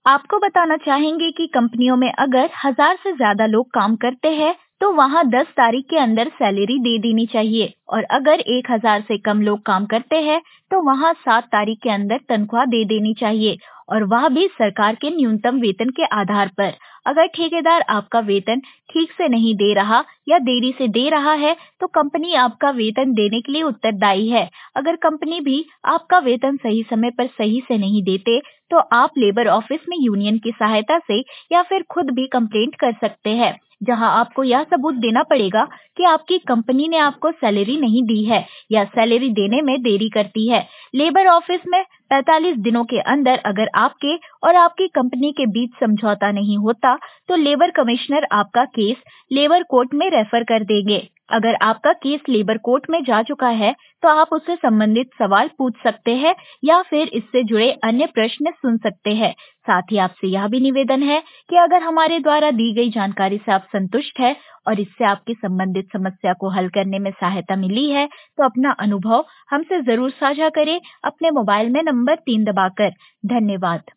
आपको बताना चाहेंगे कि कंपनियों में अगर 1000 से ज्यादा लोग काम करते हैं तो वहाँ 10 तारीख के अंदर सैलरी दे देनी चाहिए और अगर 1000 से कम लोग काम करते हैं तो वहाँ 7 तारीख के अंदर तनख्वाह दे देनी चाहिए और वह भी सरकार के न्यूनतम वेतन के आधार पर। अगर ठेकेदार आपका वेतन ठीक से नहीं दे रहा या देरी से दे रहा है तो कंपनी आपका वेतन देने के लिए उत्तरदायी है। अगर कंपनी भी आपका वेतन सही समय पर सही से नहीं देते तो आप लेबर ऑफिस में यूनियन की सहायता से या फिर खुद भी कंप्लेंट कर सकते हैं, जहां आपको यह सबूत देना पड़ेगा कि आपकी कंपनी ने आपको सैलरी नहीं दी है या सैलरी देने में देरी करती है। लेबर ऑफिस में 45 दिनों के अंदर अगर आपके और आपकी कंपनी के बीच समझौता नहीं होता तो लेबर कमिश्नर आपका केस लेबर कोर्ट में रेफर कर देंगे। अगर आपका केस लेबर कोर्ट में जा चुका है तो आप उससे संबंधित सवाल पूछ सकते हैं या फिर इससे जुड़े अन्य प्रश्न सुन सकते हैं। साथ ही आपसे यह भी निवेदन है कि अगर हमारे द्वारा दी गई जानकारी से आप संतुष्ट है और इससे आपकी संबंधित समस्या को हल करने में सहायता मिली है तो अपना अनुभव हमसे जरूर साझा करें अपने मोबाइल में नंबर 3 दबाकर। धन्यवाद।